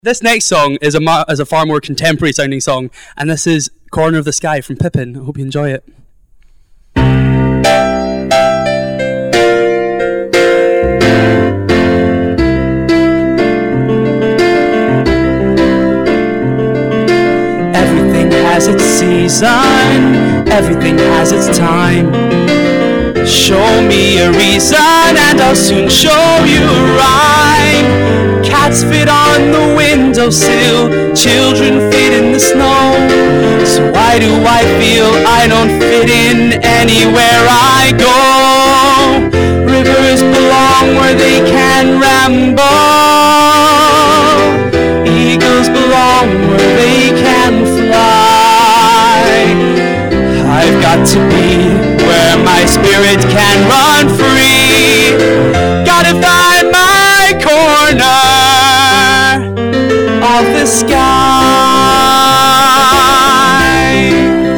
This next song is a far more contemporary sounding song, and this is Corner of the Sky from Pippin. I hope you enjoy it. Everything has its season, everything has its time. Show me a reason and I'll soon show you a rhyme. Cats fit on the windowsill, children fit in the snow. So why do I feel I don't fit in anywhere I go? Rivers belong where they can ramble. Eagles belong where they can fly. I've got to be where my spirit can run free. Gotta find my corner of the sky.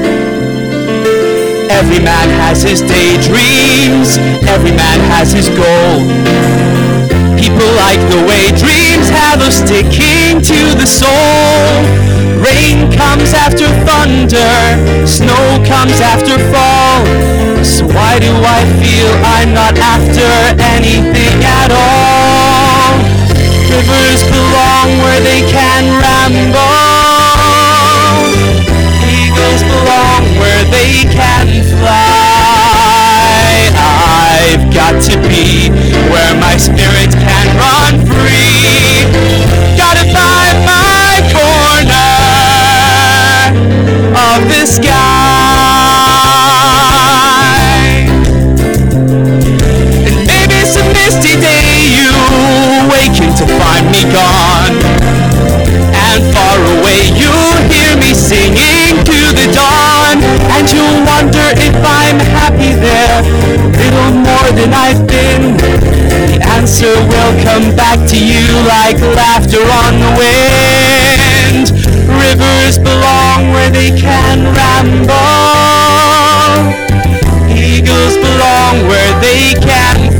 Every man has his daydreams, every man has his goal. People like the way dreams have of sticking to the soul. Rain comes after thunder, snow comes after fall. So why do I feel I'm not after anything at all? Rivers belong where they can ramble. Eagles belong where they can fly. I've got to be where my spirit can run free. Gotta find my corner of the sky. And maybe it's a misty day, you awaken to find me gone. And far away you'll hear me singing to the dawn. And you'll wonder if I'm happy there, little more than I've been. The answer will come back to you like laughter on the wind. Rivers belong where they can ramble. Eagles belong where they can